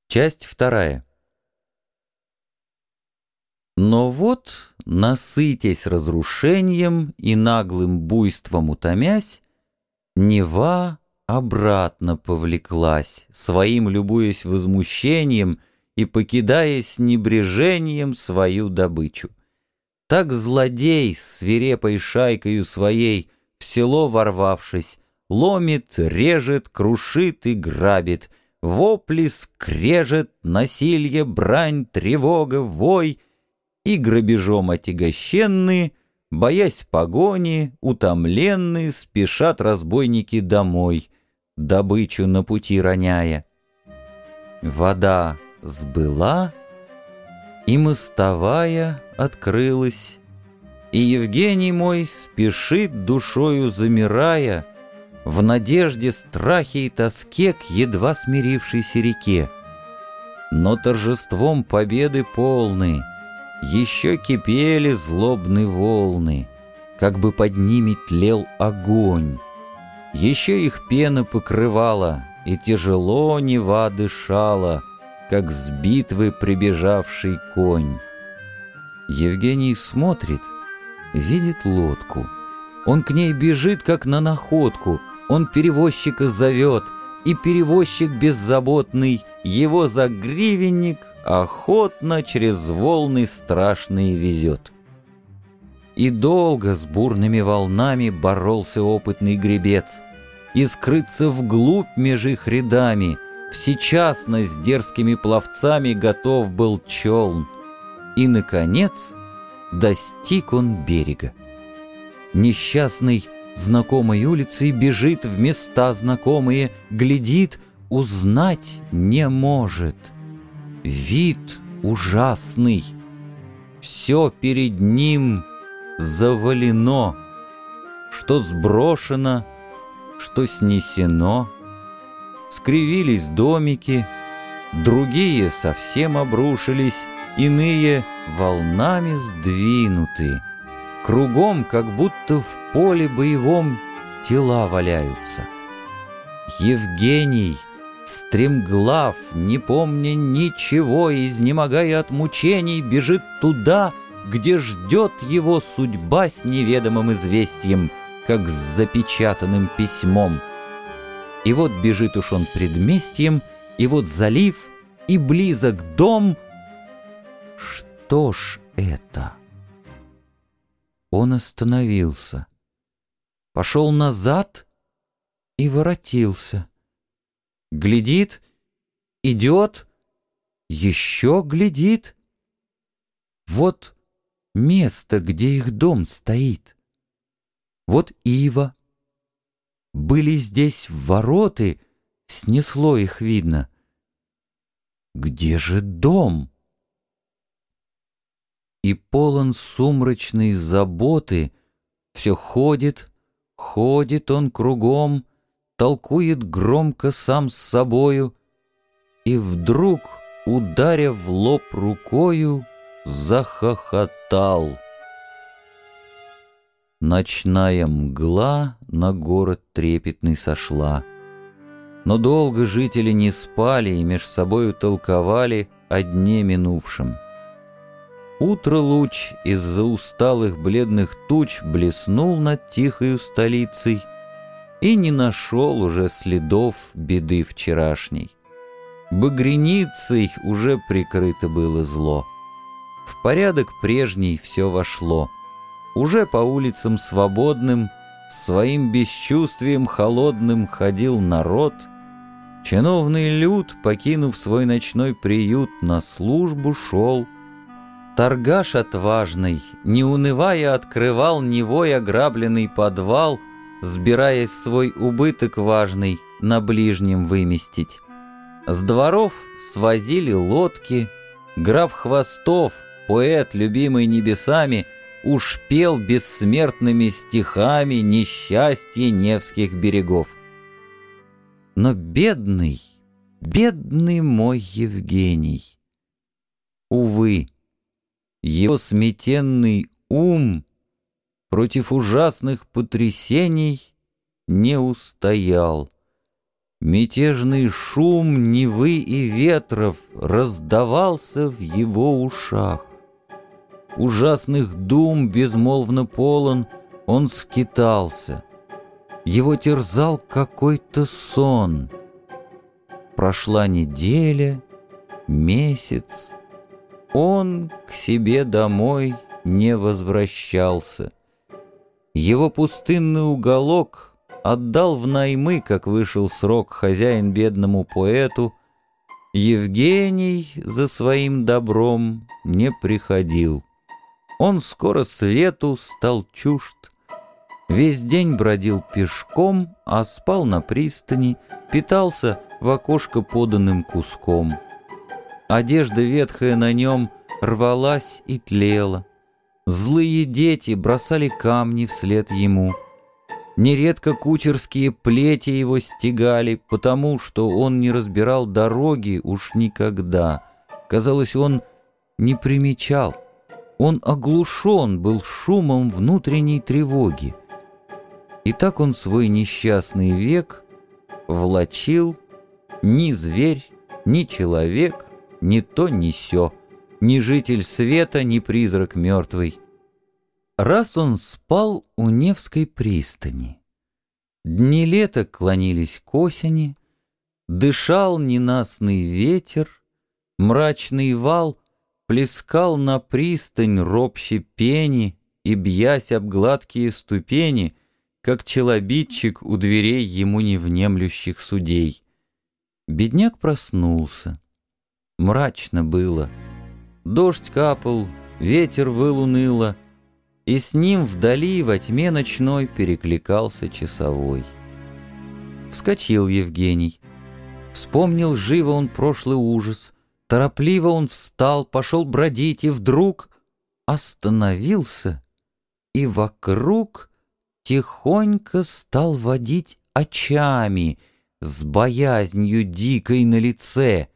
Часть вторая. Но вот, насытясь разрушением и наглым буйством утомясь, Нева обратно повлеклась, своим любуясь возмущением и покидая с небрежением свою добычу. Так злодей с свирепой шайкою своей, в село ворвавшись, ломит, режет, крушит и грабит, вопли, скрежет, насилье, брань, тревога, вой, и грабежом отягощенные, боясь погони, утомленные, спешат разбойники домой, добычу на пути роняя. Вода сбыла, и мостовая открылась, и Евгений мой спешит, душою замирая, в надежде, страхе и тоске к едва смирившейся реке. Но торжеством победы полны еще кипели злобные волны, как бы под ними тлел огонь. Еще их пена покрывала, и тяжело Нева дышала, как с битвы прибежавший конь. Евгений смотрит, видит лодку. Он к ней бежит, как на находку. Он перевозчика зовет, и перевозчик беззаботный его за гривенник охотно через волны страшные везет. И долго с бурными волнами боролся опытный гребец, и скрыться вглубь меж их рядами всечасно с дерзкими пловцами готов был челн. И, наконец, достиг он берега. Несчастный знакомой улицей бежит в места знакомые, глядит, узнать не может. Вид ужасный, все перед ним завалено, что сброшено, что снесено. Скривились домики, другие совсем обрушились, иные волнами сдвинуты. Кругом, как будто в поле боевом, тела валяются. Евгений, стремглав, не помня ничего, изнемогая от мучений, бежит туда, где ждет его судьба с неведомым известием, как с запечатанным письмом. И вот бежит уж он предместьем, и вот залив, и близок дом. Что ж это? Он остановился, пошел назад и воротился. Глядит, идет, еще глядит. Вот место, где их дом стоит. Вот ива. Были здесь вороты, снесло их видно. Где же дом? И полон сумрачной заботы, все ходит, ходит он кругом, толкует громко сам с собою, и вдруг, ударя в лоб рукою, захохотал. Ночная мгла на город трепетный сошла, но долго жители не спали и меж собою толковали о дне минувшем. Утро луч из-за усталых бледных туч блеснул над тихою столицей и не нашел уже следов беды вчерашней. Багряницей уже прикрыто было зло. В порядок прежний все вошло. Уже по улицам свободным, своим бесчувствием холодным ходил народ. Чиновный люд, покинув свой ночной приют, на службу шел. Торгаш отважный, не унывая, открывал Невой ограбленный подвал, сбираясь свой убыток важный на ближнем выместить. С дворов свозили лодки, граф Хвостов, поэт, любимый небесами, уж пел бессмертными стихами несчастье Невских берегов. Но бедный, бедный мой Евгений, увы, его сметенный ум против ужасных потрясений не устоял. Мятежный шум Невы и ветров раздавался в его ушах. Ужасных дум безмолвно полон, он скитался. Его терзал какой-то сон. Прошла неделя, месяц. Он к себе домой не возвращался. Его пустынный уголок отдал в наймы, как вышел срок, хозяин бедному поэту. Евгений за своим добром не приходил. Он скоро свету стал чужд. Весь день бродил пешком, а спал на пристани, питался в окошко поданным куском. Одежда ветхая на нем рвалась и тлела. Злые дети бросали камни вслед ему. Нередко кучерские плети его стегали, потому что он не разбирал дороги уж никогда. Казалось, он не примечал. Он оглушен был шумом внутренней тревоги. И так он свой несчастный век влачил ни зверь, ни человек, ни то, ни сё, ни житель света, ни призрак мертвый. Раз он спал у Невской пристани. Дни лета клонились к осени, дышал ненастный ветер, мрачный вал плескал на пристань ропще пени и, бьясь об гладкие ступени, как челобитчик у дверей ему невнемлющих судей. Бедняк проснулся. Мрачно было. Дождь капал, ветер выл уныло, и с ним вдали во тьме ночной перекликался часовой. Вскочил Евгений. Вспомнил живо он прошлый ужас. Торопливо он встал, пошел бродить, и вдруг остановился, и вокруг тихонько стал водить очами с боязнью дикой на лице.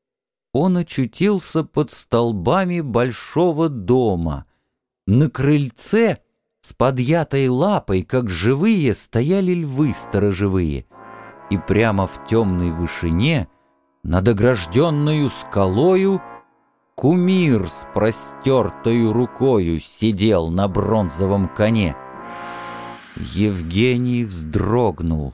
Он очутился под столбами большого дома. На крыльце с подъятой лапой, как живые, стояли львы сторожевые, и прямо в темной вышине над огражденною скалою кумир с простертою рукою сидел на бронзовом коне. Евгений вздрогнул.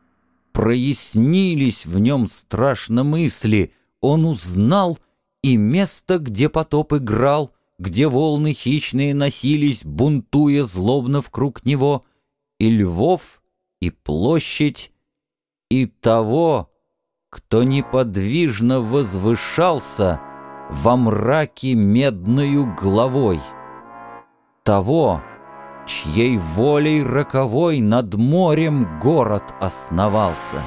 Прояснились в нем страшно мысли. Он узнал и место, где потоп играл, где волны хищные носились, бунтуя злобно вкруг него, и львов, и площадь, и того, кто неподвижно возвышался во мраке медною главой, того, чьей волей роковой над морем город основался.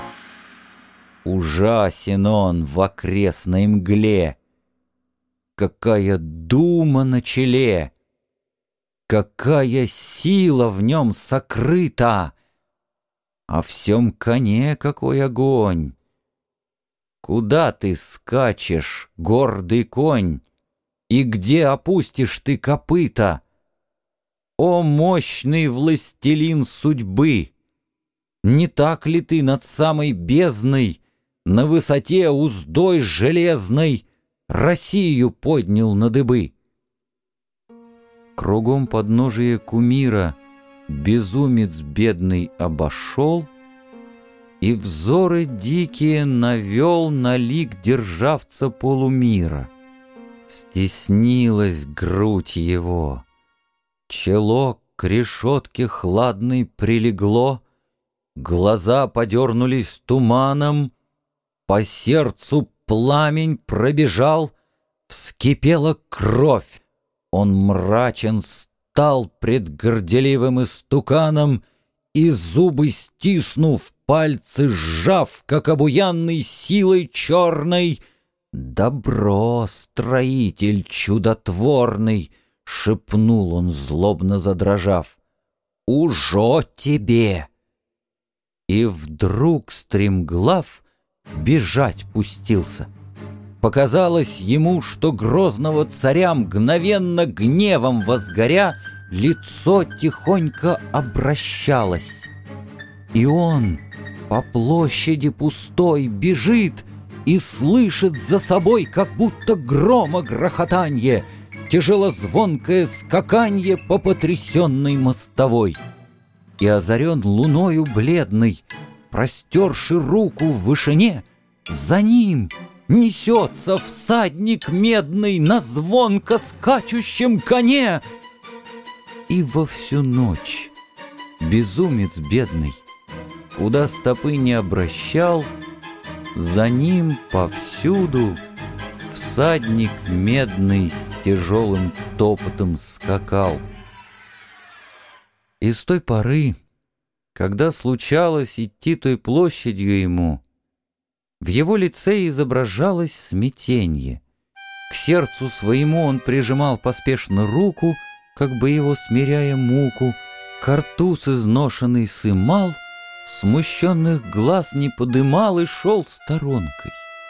Ужасен он в окрестной мгле. Какая дума на челе, какая сила в нем сокрыта, а в сём коне какой огонь! Куда ты скачешь, гордый конь, и где опустишь ты копыта? О, мощный властелин судьбы! Не так ли ты над самой бездной, на высоте уздой железной, Россию поднял на дыбы? Кругом подножие кумира безумец бедный обошел и взоры дикие навел на лик державца полумира. Стеснилась грудь его, чело к решетке хладной прилегло, глаза подернулись туманом, по сердцу пламень пробежал, вскипела кровь. Он мрачен стал пред горделивым истуканом и, зубы стиснув, пальцы сжав, как обуянный силой черной: «Добро, строитель чудотворный!» — шепнул он, злобно задрожав. «Ужо тебе!» И вдруг стремглав бежать пустился. Показалось ему, что грозного царя, мгновенно гневом возгоря, лицо тихонько обращалось. И он, По площади пустой бежит и слышит за собой, как будто грома грохотанье, тяжелозвонкое скаканье по потрясенной мостовой. И озарен луною бледной, простерши руку в вышине, за ним несется всадник медный на звонко скачущем коне. И во всю ночь безумец бедный, куда стопы не обращал, за ним повсюду всадник медный с тяжелым топотом скакал. И с той поры, когда случалось идти той площадью ему, в его лице изображалось смятенье. К сердцу своему он прижимал поспешно руку, как бы его смиряя муку, картуз изношенный сымал, смущенных глаз не подымал и шел сторонкой.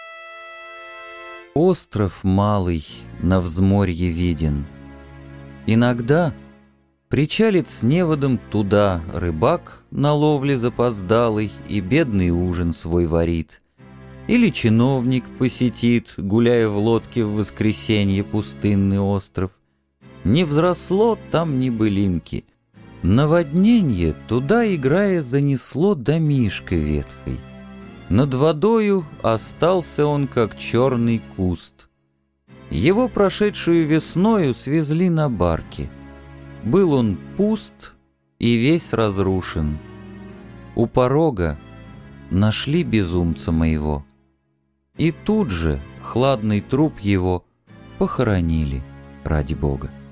Остров малый на взморье виден. Иногда причалит с неводом туда рыбак на ловле запоздалый и бедный ужин свой варит. Или чиновник посетит, гуляя в лодке в воскресенье пустынный остров. Не взросло там ни былинки. Наводненье туда, играя, занесло домишко ветхой. Над водою остался он, как черный куст. Его прошедшую весною свезли на барке. Был он пуст и весь разрушен. У порога нашли безумца моего, и тут же хладный труп его похоронили ради Бога.